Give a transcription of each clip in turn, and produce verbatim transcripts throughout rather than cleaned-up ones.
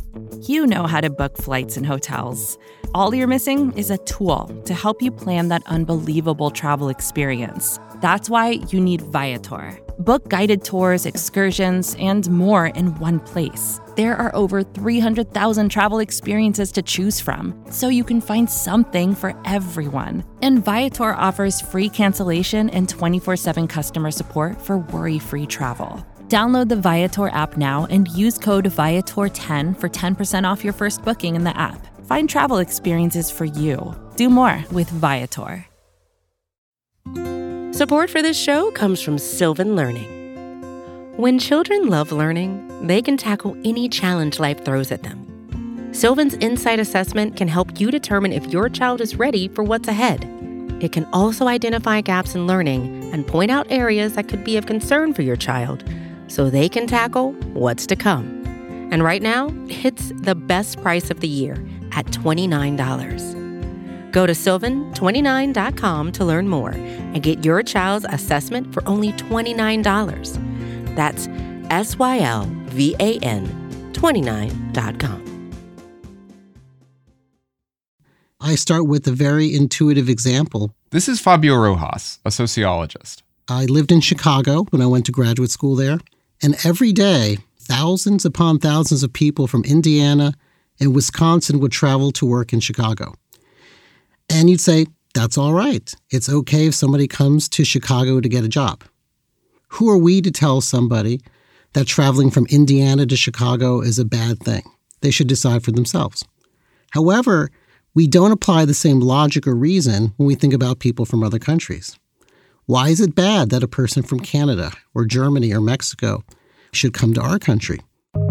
You know how to book flights and hotels. All you're missing is a tool to help you plan that unbelievable travel experience. That's why you need Viator. Book guided tours, excursions, and more in one place. There are over three hundred thousand travel experiences to choose from, so you can find something for everyone. And Viator offers free cancellation and twenty-four seven customer support for worry-free travel. Download the Viator app now and use code Viator ten for ten percent off your first booking in the app. Find travel experiences for you. Do more with Viator. Support for this show comes from Sylvan Learning. When children love learning, they can tackle any challenge life throws at them. Sylvan's Insight Assessment can help you determine if your child is ready for what's ahead. It can also identify gaps in learning and point out areas that could be of concern for your child, so they can tackle what's to come. And right now, it's the best price of the year at twenty-nine dollars. Go to sylvan twenty-nine dot com to learn more and get your child's assessment for only twenty-nine dollars. That's S Y L V A N twenty-nine dot com. I start with a very intuitive example. This is Fabio Rojas, a sociologist. I lived in Chicago when I went to graduate school there. And every day, thousands upon thousands of people from Indiana and Wisconsin would travel to work in Chicago. And you'd say, that's all right. It's okay if somebody comes to Chicago to get a job. Who are we to tell somebody that traveling from Indiana to Chicago is a bad thing? They should decide for themselves. However, we don't apply the same logic or reason when we think about people from other countries. Why is it bad that a person from Canada or Germany or Mexico should come to our country?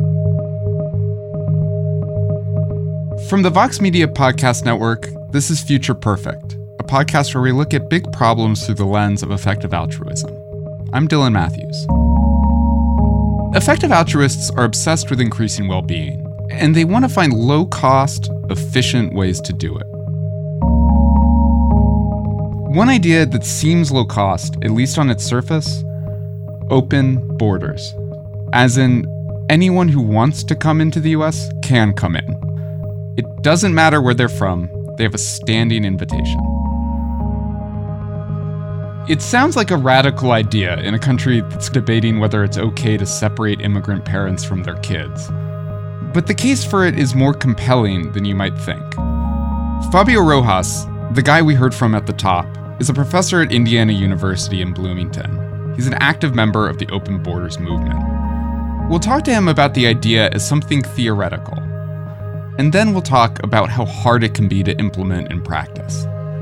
From the Vox Media Podcast Network, this is Future Perfect, a podcast where we look at big problems through the lens of effective altruism. I'm Dylan Matthews. Effective altruists are obsessed with increasing well-being, and they want to find low-cost, efficient ways to do it. One idea that seems low cost, at least on its surface, open borders. As in, anyone who wants to come into the U S can come in. It doesn't matter where they're from, they have a standing invitation. It sounds like a radical idea in a country that's debating whether it's okay to separate immigrant parents from their kids. But the case for it is more compelling than you might think. Fabio Rojas, the guy we heard from at the top, is a professor at Indiana University in Bloomington. He's an active member of the Open Borders movement. We'll talk to him about the idea as something theoretical. And then we'll talk about how hard it can be to implement in practice.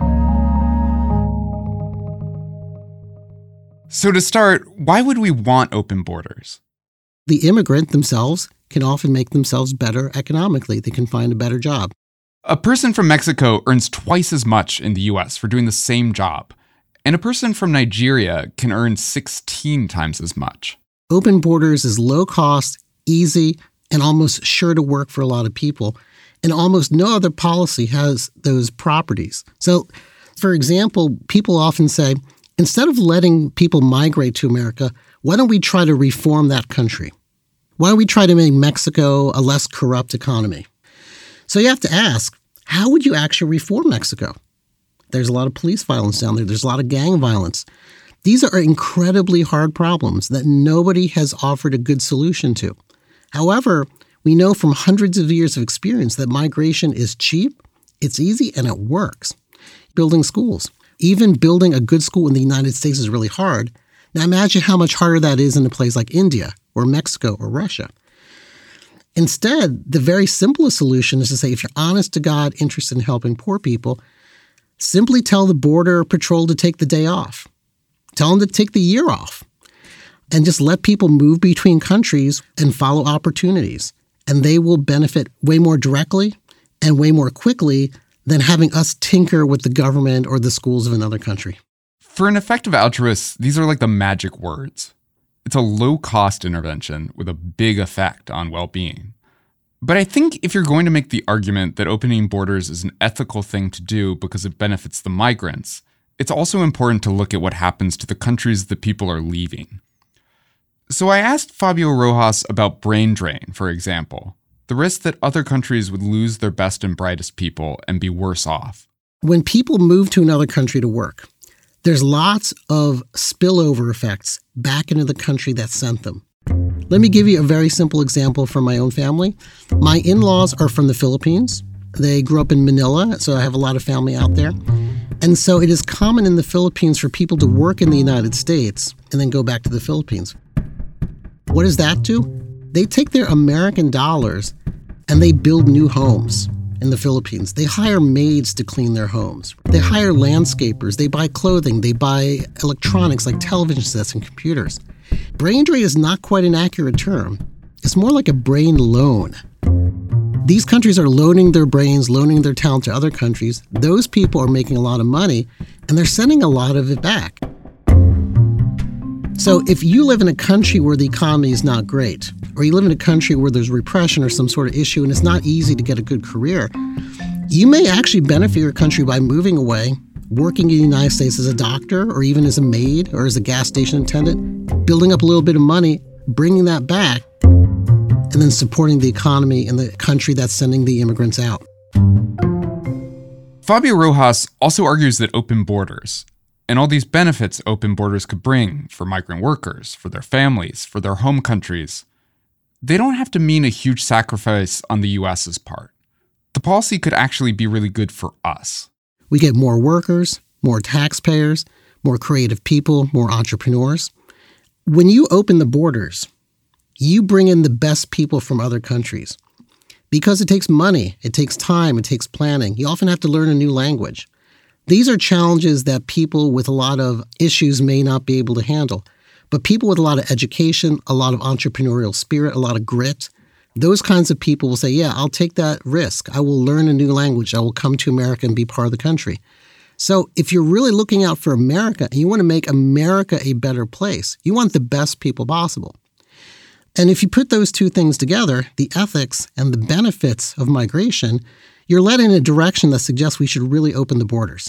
So to start, why would we want open borders? The immigrant themselves can often make themselves better economically. They can find a better job. A person from Mexico earns twice as much in the U S for doing the same job, and a person from Nigeria can earn sixteen times as much. Open borders is low cost, easy, and almost sure to work for a lot of people, and almost no other policy has those properties. So, for example, people often say, instead of letting people migrate to America, why don't we try to reform that country? Why don't we try to make Mexico a less corrupt economy? So you have to ask, how would you actually reform Mexico? There's a lot of police violence down there. There's a lot of gang violence. These are incredibly hard problems that nobody has offered a good solution to. However, we know from hundreds of years of experience that migration is cheap, it's easy, and it works. Building schools. Even building a good school in the United States is really hard. Now imagine how much harder that is in a place like India or Mexico or Russia. Instead, the very simplest solution is to say, if you're honest to God interested in helping poor people, simply tell the Border Patrol to take the day off. Tell them to take the year off. And just let people move between countries and follow opportunities. And they will benefit way more directly and way more quickly than having us tinker with the government or the schools of another country. For an effective altruist, these are like the magic words. It's a low-cost intervention with a big effect on well-being. But I think if you're going to make the argument that opening borders is an ethical thing to do because it benefits the migrants, it's also important to look at what happens to the countries that people are leaving. So I asked Fabio Rojas about brain drain, for example. the risk that other countries would lose their best and brightest people and be worse off. When people move to another country to work, there's lots of spillover effects back into the country that sent them. Let me give you a very simple example from my own family. My in-laws are from the Philippines. They grew up in Manila, so I have a lot of family out there. And so it is common in the Philippines for people to work in the United States and then go back to the Philippines. What does that do? They take their American dollars and they build new homes in the Philippines. They hire maids to clean their homes. They hire landscapers. They buy clothing. They buy electronics like television sets and computers. Brain drain is not quite an accurate term. It's more like a brain loan. These countries are loaning their brains, loaning their talent to other countries. Those people are making a lot of money, and they're sending a lot of it back. So if you live in a country where the economy is not great, or you live in a country where there's repression or some sort of issue and it's not easy to get a good career, you may actually benefit your country by moving away, working in the United States as a doctor or even as a maid or as a gas station attendant, building up a little bit of money, bringing that back, and then supporting the economy in the country that's sending the immigrants out. Fabio Rojas also argues that open borders and all these benefits open borders could bring for migrant workers, for their families, for their home countries, they don't have to mean a huge sacrifice on the U S's part. The policy could actually be really good for us. We get more workers, more taxpayers, more creative people, more entrepreneurs. When you open the borders, you bring in the best people from other countries. Because it takes money, it takes time, it takes planning. You often have to learn a new language. These are challenges that people with a lot of issues may not be able to handle. But people with a lot of education, a lot of entrepreneurial spirit, a lot of grit, those kinds of people will say, yeah, I'll take that risk. I will learn a new language. I will come to America and be part of the country. So if you're really looking out for America and you want to make America a better place, you want the best people possible. And if you put those two things together, the ethics and the benefits of migration, you're led in a direction that suggests we should really open the borders.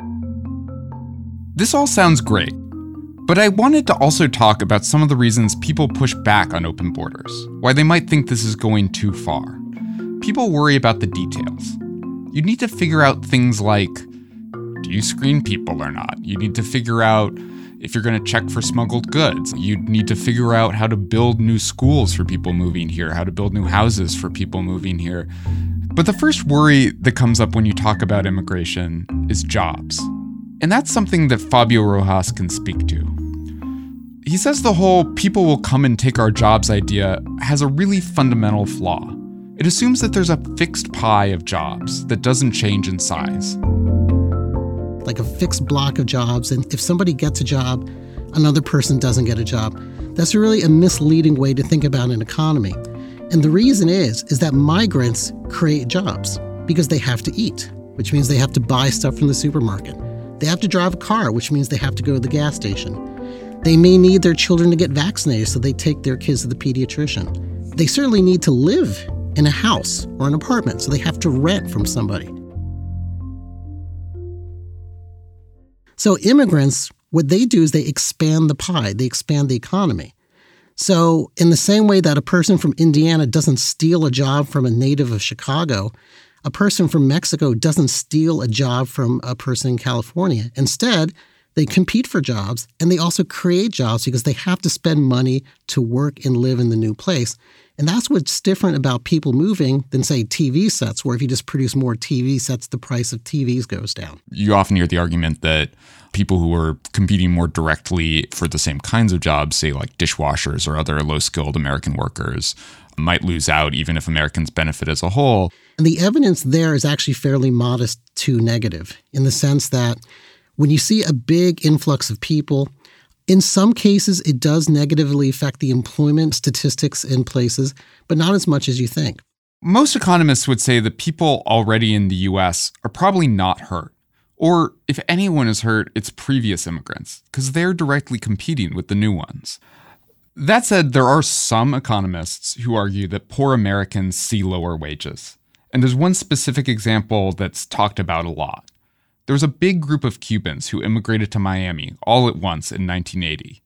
This all sounds great, but I wanted to also talk about some of the reasons people push back on open borders, why they might think this is going too far. People worry about the details. You need to figure out things like, do you screen people or not? You need to figure out if you're going to check for smuggled goods. You need to figure out how to build new schools for people moving here, how to build new houses for people moving here. But the first worry that comes up when you talk about immigration is jobs. And that's something that Fabio Rojas can speak to. He says the whole people will come and take our jobs idea has a really fundamental flaw. It assumes that there's a fixed pie of jobs that doesn't change in size. Like a fixed block of jobs, and if somebody gets a job, another person doesn't get a job. That's really a misleading way to think about an economy. And the reason is, is that migrants create jobs because they have to eat, which means they have to buy stuff from the supermarket. They have to drive a car, which means they have to go to the gas station. They may need their children to get vaccinated, so they take their kids to the pediatrician. They certainly need to live in a house or an apartment, so they have to rent from somebody. So immigrants, what they do is they expand the pie, they expand the economy. So in the same way that a person from Indiana doesn't steal a job from a native of Chicago, a person from Mexico doesn't steal a job from a person in California. Instead, they compete for jobs, and they also create jobs because they have to spend money to work and live in the new place. And that's what's different about people moving than, say, T V sets, where if you just produce more T V sets, the price of T Vs goes down. You often hear the argument that people who are competing more directly for the same kinds of jobs, say like dishwashers or other low-skilled American workers, might lose out even if Americans benefit as a whole. And the evidence there is actually fairly modest to negative, in the sense that when you see a big influx of people, in some cases, it does negatively affect the employment statistics in places, but not as much as you think. Most economists would say that people already in the U S are probably not hurt. Or if anyone is hurt, it's previous immigrants, because they're directly competing with the new ones. That said, there are some economists who argue that poor Americans see lower wages. And there's one specific example that's talked about a lot. There was a big group of Cubans who immigrated to Miami all at once in nineteen eighty.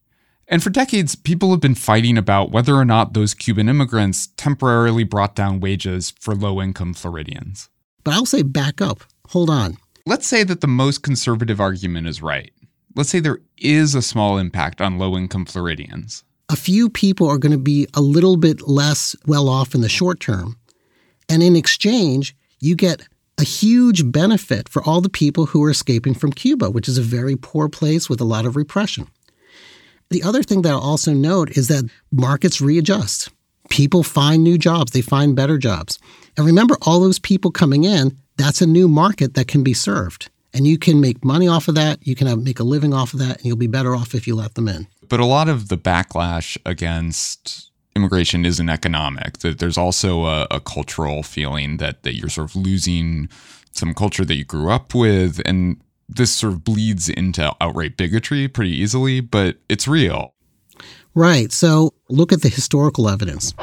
And for decades, people have been fighting about whether or not those Cuban immigrants temporarily brought down wages for low-income Floridians. But I'll say back up. Hold on. Let's say that the most conservative argument is right. Let's say there is a small impact on low-income Floridians. A few people are going to be a little bit less well off in the short term. And in exchange, you get a huge benefit for all the people who are escaping from Cuba, which is a very poor place with a lot of repression. The other thing that I'll also note is that markets readjust. People find new jobs. They find better jobs. And remember, all those people coming in, that's a new market that can be served. And you can make money off of that. You can have, make a living off of that, and you'll be better off if you let them in. But a lot of the backlash against immigration isn't economic. There's also a, a cultural feeling that, that you're sort of losing some culture that you grew up with. And this sort of bleeds into outright bigotry pretty easily, but it's real. Right. So look at the historical evidence.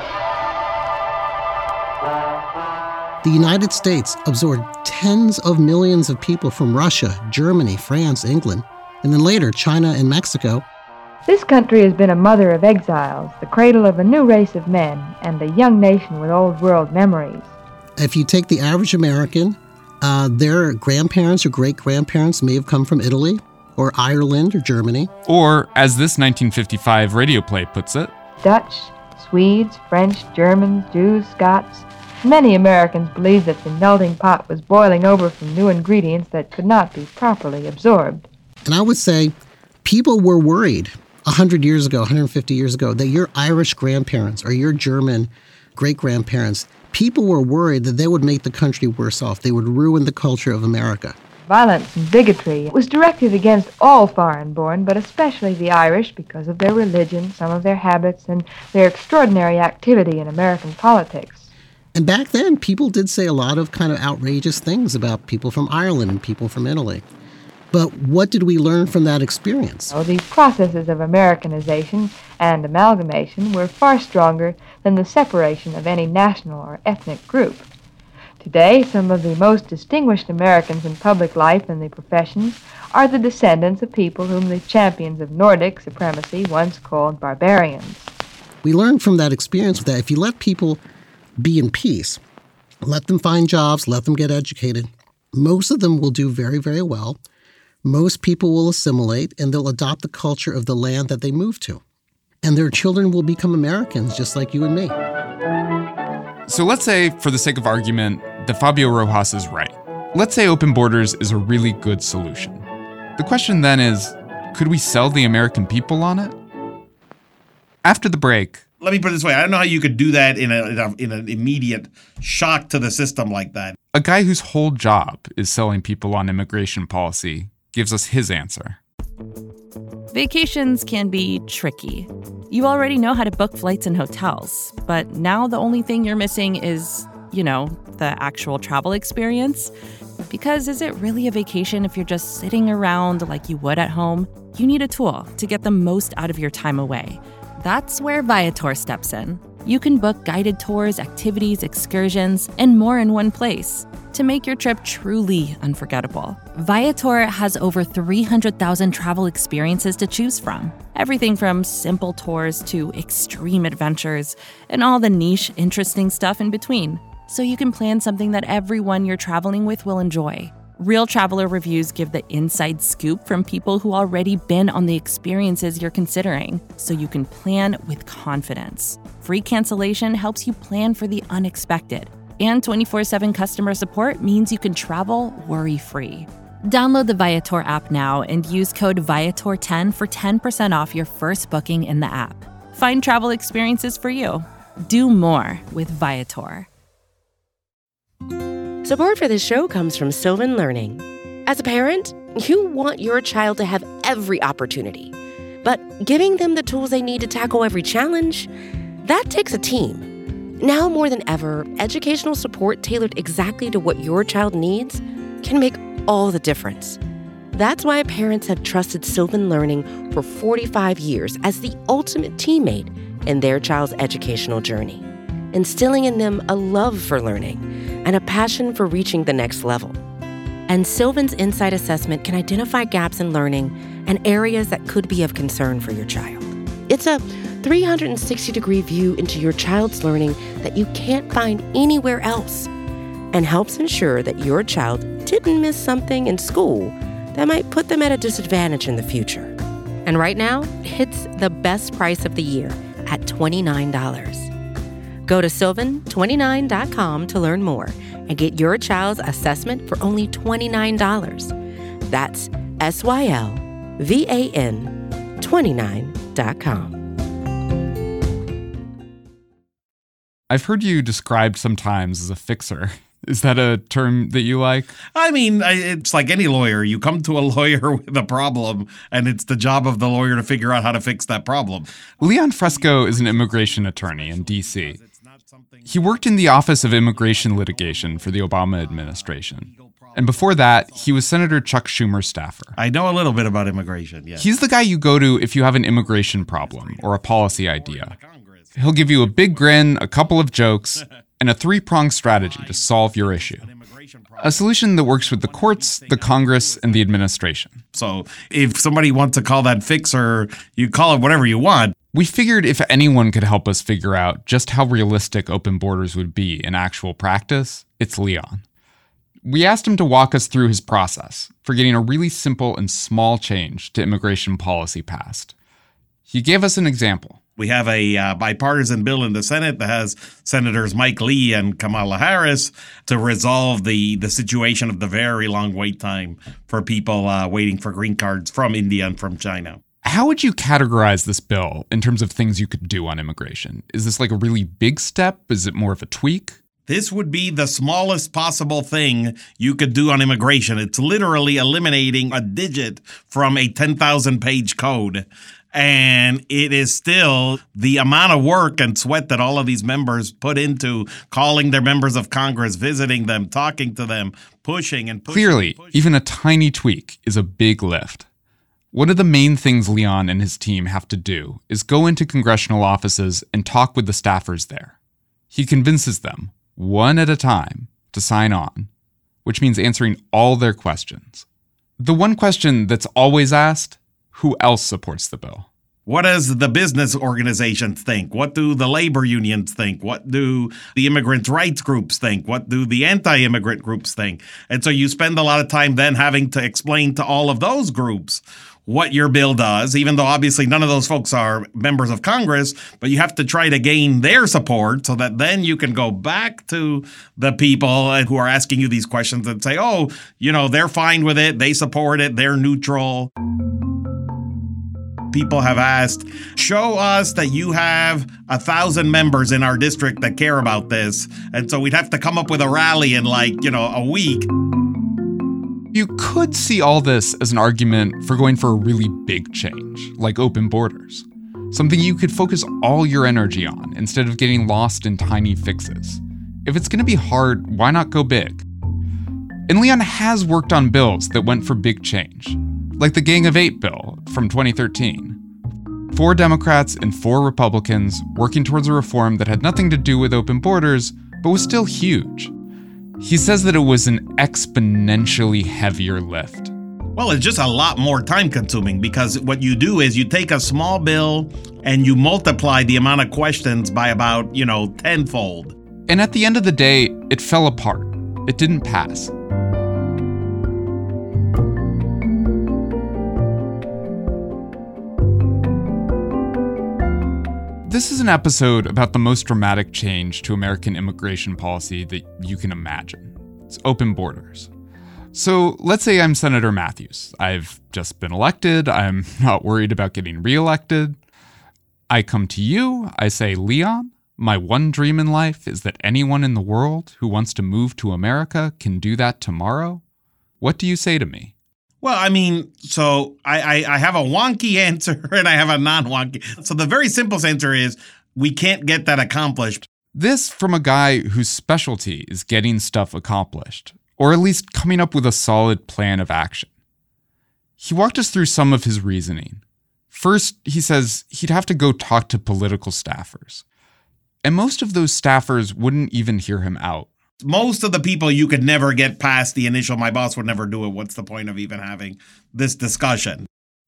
The United States absorbed tens of millions of people from Russia, Germany, France, England, and then later China and Mexico. This country has been a mother of exiles, the cradle of a new race of men, and a young nation with old world memories. If you take the average American, uh, their grandparents or great-grandparents may have come from Italy or Ireland or Germany. Or, as this nineteen fifty-five radio play puts it, Dutch, Swedes, French, Germans, Jews, Scots. Many Americans believed that the melting pot was boiling over from new ingredients that could not be properly absorbed. And I would say people were worried one hundred years ago, one hundred fifty years ago, that your Irish grandparents or your German great-grandparents, people were worried that they would make the country worse off. They would ruin the culture of America. Violence and bigotry was directed against all foreign-born, but especially the Irish because of their religion, some of their habits, and their extraordinary activity in American politics. And back then, people did say a lot of kind of outrageous things about people from Ireland and people from Italy. But what did we learn from that experience? Oh, these processes of Americanization and amalgamation were far stronger than the separation of any national or ethnic group. Today, some of the most distinguished Americans in public life and the professions are the descendants of people whom the champions of Nordic supremacy once called barbarians. We learned from that experience that if you let people be in peace, let them find jobs, let them get educated, most of them will do very, very well. Most people will assimilate, and they'll adopt the culture of the land that they move to. And their children will become Americans just like you and me. So let's say, for the sake of argument, that Fabio Rojas is right. Let's say open borders is a really good solution. The question then is, could we sell the American people on it? After the break... Let me put it this way. I don't know how you could do that in, a, in, a, in an immediate shock to the system like that. A guy whose whole job is selling people on immigration policy gives us his answer. Vacations can be tricky. You already know how to book flights and hotels, but now the only thing you're missing is, you know, the actual travel experience. Because is it really a vacation if you're just sitting around like you would at home? You need a tool to get the most out of your time away. That's where Viator steps in. You can book guided tours, activities, excursions, and more in one place to make your trip truly unforgettable. Viator has over three hundred thousand travel experiences to choose from. Everything from simple tours to extreme adventures and all the niche, interesting stuff in between. So you can plan something that everyone you're traveling with will enjoy. Real traveler reviews give the inside scoop from people who already been on the experiences you're considering, so you can plan with confidence. Free cancellation helps you plan for the unexpected. And twenty-four seven customer support means you can travel worry-free. Download the Viator app now and use code Viator ten for ten percent off your first booking in the app. Find travel experiences for you. Do more with Viator. Support for this show comes from Sylvan Learning. As a parent, you want your child to have every opportunity, but giving them the tools they need to tackle every challenge, that takes a team. Now more than ever, educational support tailored exactly to what your child needs can make all the difference. That's why parents have trusted Sylvan Learning for forty-five years as the ultimate teammate in their child's educational journey, instilling in them a love for learning and a passion for reaching the next level. And Sylvan's Insight Assessment can identify gaps in learning and areas that could be of concern for your child. It's a three hundred sixty degree view into your child's learning that you can't find anywhere else, and helps ensure that your child didn't miss something in school that might put them at a disadvantage in the future. And right now, it's the best price of the year at twenty-nine dollars. Go to sylvan twenty-nine dot com to learn more and get your child's assessment for only twenty-nine dollars. That's S Y L V A N twenty-nine dot com. I've heard you described sometimes as a fixer. Is that a term that you like? I mean, it's like any lawyer. You come to a lawyer with a problem, and it's the job of the lawyer to figure out how to fix that problem. Leon Fresco is an immigration attorney in D C. He worked in the Office of Immigration Litigation for the Obama administration. And before that, he was Senator Chuck Schumer's staffer. I know a little bit about immigration, yeah. He's the guy you go to if you have an immigration problem or a policy idea. He'll give you a big grin, a couple of jokes, and a three-pronged strategy to solve your issue. A solution that works with the courts, the Congress, and the administration. So if somebody wants to call that fixer, you call it whatever you want. We figured if anyone could help us figure out just how realistic open borders would be in actual practice, it's Leon. We asked him to walk us through his process for getting a really simple and small change to immigration policy passed. He gave us an example. We have a uh, bipartisan bill in the Senate that has Senators Mike Lee and Kamala Harris to resolve the, the situation of the very long wait time for people uh, waiting for green cards from India and from China. How would you categorize this bill in terms of things you could do on immigration? Is this like a really big step? Is it more of a tweak? This would be the smallest possible thing you could do on immigration. It's literally eliminating a digit from a ten thousand page code. And it is still the amount of work and sweat that all of these members put into calling their members of Congress, visiting them, talking to them, pushing and pushing. Clearly, and pushing. Even a tiny tweak is a big lift. One of the main things Leon and his team have to do is go into congressional offices and talk with the staffers there. He convinces them, one at a time, to sign on, which means answering all their questions. The one question that's always asked: who else supports the bill? What does the business organizations think? What do the labor unions think? What do the immigrant rights groups think? What do the anti-immigrant groups think? And so you spend a lot of time then having to explain to all of those groups what your bill does, even though obviously none of those folks are members of Congress, but you have to try to gain their support so that then you can go back to the people who are asking you these questions and say, oh, you know, they're fine with it, they support it, they're neutral. People have asked, show us that you have a thousand members in our district that care about this. And so we'd have to come up with a rally in like, you know, a week. You could see all this as an argument for going for a really big change, like open borders. Something you could focus all your energy on instead of getting lost in tiny fixes. If it's going to be hard, why not go big? And Leon has worked on bills that went for big change, like the Gang of Eight bill from twenty thirteen. Four Democrats and four Republicans working towards a reform that had nothing to do with open borders, but was still huge. He says that it was an exponentially heavier lift. Well, it's just a lot more time consuming because what you do is you take a small bill and you multiply the amount of questions by about, you know, tenfold. And at the end of the day, it fell apart. It didn't pass. This is an episode about the most dramatic change to American immigration policy that you can imagine. It's open borders. So let's say I'm Senator Matthews. I've just been elected. I'm not worried about getting reelected. I come to you. I say, Leon, my one dream in life is that anyone in the world who wants to move to America can do that tomorrow. What do you say to me? Well, I mean, so I, I, I have a wonky answer and I have a non-wonky. So the very simple answer is we can't get that accomplished. This from a guy whose specialty is getting stuff accomplished, or at least coming up with a solid plan of action. He walked us through some of his reasoning. First, he says he'd have to go talk to political staffers. And most of those staffers wouldn't even hear him out. Most of the people you could never get past the initial, my boss would never do it. What's the point of even having this discussion?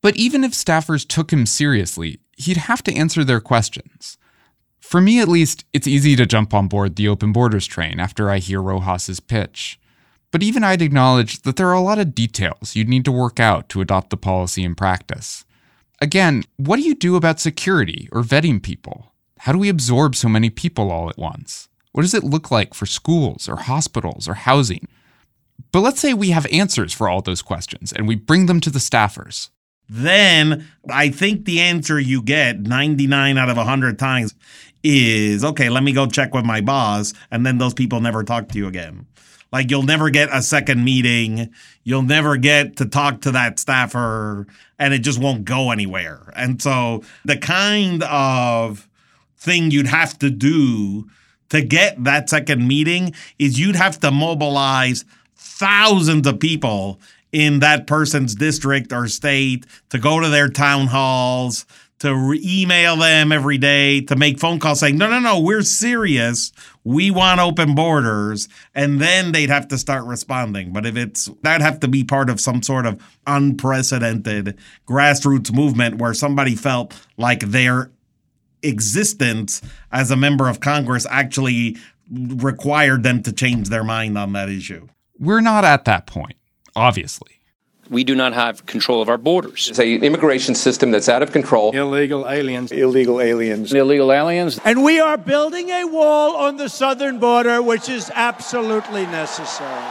But even if staffers took him seriously, he'd have to answer their questions. For me, at least, it's easy to jump on board the open borders train after I hear Rojas's pitch. But even I'd acknowledge that there are a lot of details you'd need to work out to adopt the policy in practice. Again, what do you do about security or vetting people? How do we absorb so many people all at once? What does it look like for schools or hospitals or housing? But let's say we have answers for all those questions and we bring them to the staffers. Then I think the answer you get ninety-nine out of one hundred times is, okay, let me go check with my boss, and then those people never talk to you again. Like, you'll never get a second meeting, you'll never get to talk to that staffer, and it just won't go anywhere. And so the kind of thing you'd have to do to get that second meeting is you'd have to mobilize thousands of people in that person's district or state to go to their town halls, to re- email them every day, to make phone calls saying, no, no, no, we're serious. We want open borders. And then they'd have to start responding. But if it's, that'd have to be part of some sort of unprecedented grassroots movement where somebody felt like their existence as a member of Congress actually required them to change their mind on that issue. We're not at that point, obviously. We do not have control of our borders. It's an immigration system that's out of control. Illegal aliens. Illegal aliens. Illegal aliens. And we are building a wall on the southern border, which is absolutely necessary.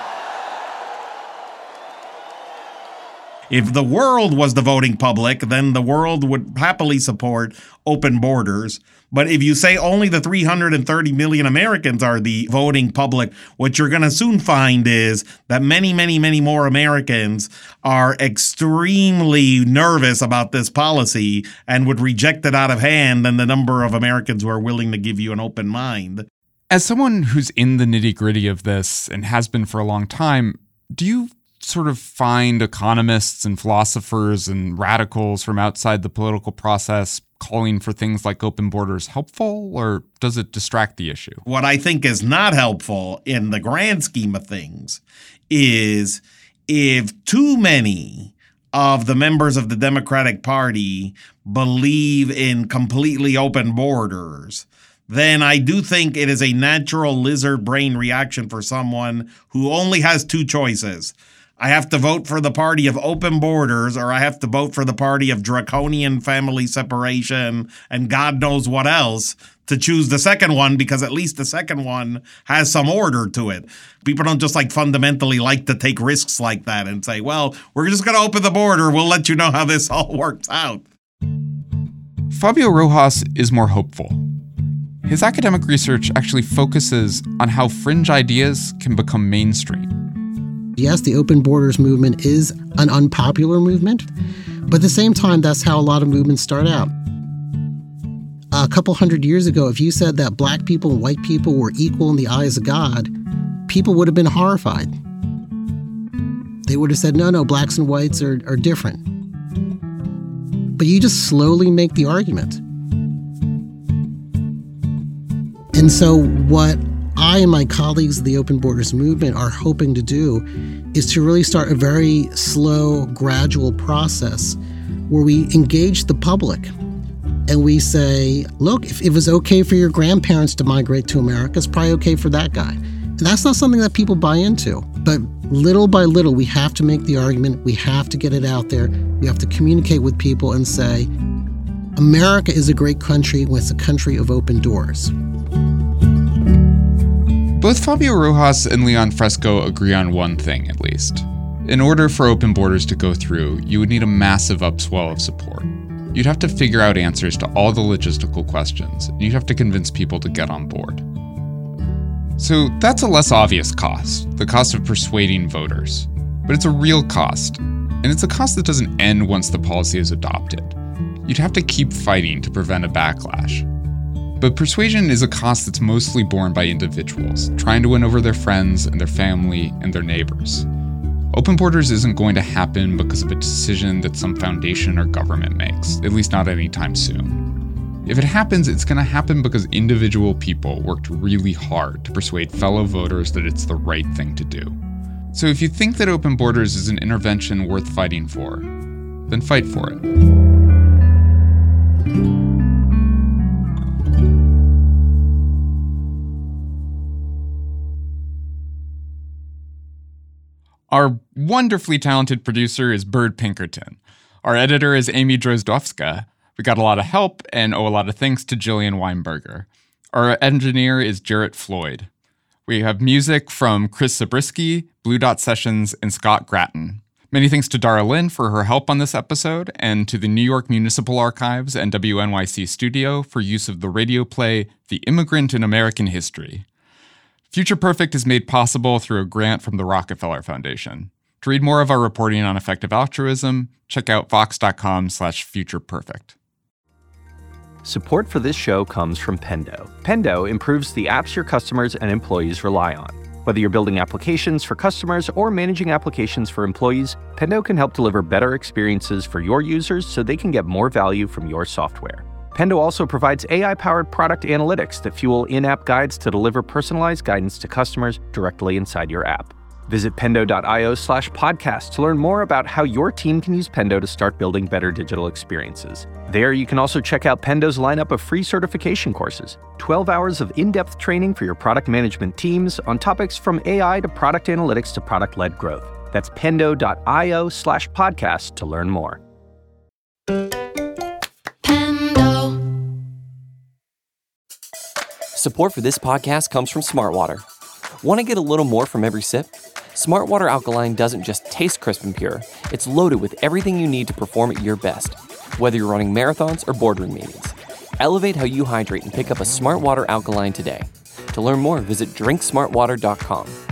If the world was the voting public, then the world would happily support open borders. But if you say only the three hundred thirty million Americans are the voting public, what you're going to soon find is that many, many, many more Americans are extremely nervous about this policy and would reject it out of hand than the number of Americans who are willing to give you an open mind. As someone who's in the nitty-gritty of this and has been for a long time, do you sort of find economists and philosophers and radicals from outside the political process calling for things like open borders helpful, or does it distract the issue? What I think is not helpful in the grand scheme of things is if too many of the members of the Democratic Party believe in completely open borders, then I do think it is a natural lizard brain reaction for someone who only has two choices. I have to vote for the party of open borders, or I have to vote for the party of draconian family separation and God knows what else, to choose the second one, because at least the second one has some order to it. People don't just like fundamentally like to take risks like that and say, well, we're just going to open the border. We'll let you know how this all works out. Fabio Rojas is more hopeful. His academic research actually focuses on how fringe ideas can become mainstream. Yes, the open borders movement is an unpopular movement, but at the same time, that's how a lot of movements start out. A couple hundred years ago, if you said that black people and white people were equal in the eyes of God, people would have been horrified. They would have said, no, no, blacks and whites are, are different. But you just slowly make the argument. And so what I and my colleagues of the Open Borders Movement are hoping to do is to really start a very slow, gradual process where we engage the public and we say, look, if it was okay for your grandparents to migrate to America, it's probably okay for that guy. And that's not something that people buy into. But little by little, we have to make the argument. We have to get it out there. We have to communicate with people and say, America is a great country when it's a country of open doors. Both Fabio Rojas and Leon Fresco agree on one thing, at least. In order for open borders to go through, you would need a massive upswell of support. You'd have to figure out answers to all the logistical questions, and you'd have to convince people to get on board. So that's a less obvious cost, the cost of persuading voters. But it's a real cost, and it's a cost that doesn't end once the policy is adopted. You'd have to keep fighting to prevent a backlash. But persuasion is a cost that's mostly borne by individuals, trying to win over their friends and their family and their neighbors. Open borders isn't going to happen because of a decision that some foundation or government makes, at least not anytime soon. If it happens, it's going to happen because individual people worked really hard to persuade fellow voters that it's the right thing to do. So if you think that open borders is an intervention worth fighting for, then fight for it. Our wonderfully talented producer is Bird Pinkerton. Our editor is Amy Drozdowska. We got a lot of help and owe a lot of thanks to Jillian Weinberger. Our engineer is Jarrett Floyd. We have music from Chris Zabriskie, Blue Dot Sessions, and Scott Gratton. Many thanks to Dara Lynn for her help on this episode, and to the New York Municipal Archives and W N Y C Studio for use of the radio play The Immigrant in American History. Future Perfect is made possible through a grant from the Rockefeller Foundation. To read more of our reporting on effective altruism, check out vox.com slash futureperfect. Support for this show comes from Pendo. Pendo improves the apps your customers and employees rely on. Whether you're building applications for customers or managing applications for employees, Pendo can help deliver better experiences for your users so they can get more value from your software. Pendo also provides A I-powered product analytics that fuel in-app guides to deliver personalized guidance to customers directly inside your app. Visit pendo.io slash podcast to learn more about how your team can use Pendo to start building better digital experiences. There, you can also check out Pendo's lineup of free certification courses, twelve hours of in-depth training for your product management teams on topics from A I to product analytics to product-led growth. That's pendo.io slash podcast to learn more. Support for this podcast comes from Smartwater. Want to get a little more from every sip? Smartwater Alkaline doesn't just taste crisp and pure, it's loaded with everything you need to perform at your best, whether you're running marathons or boardroom meetings. Elevate how you hydrate and pick up a Smartwater Alkaline today. To learn more, visit drink smart water dot com.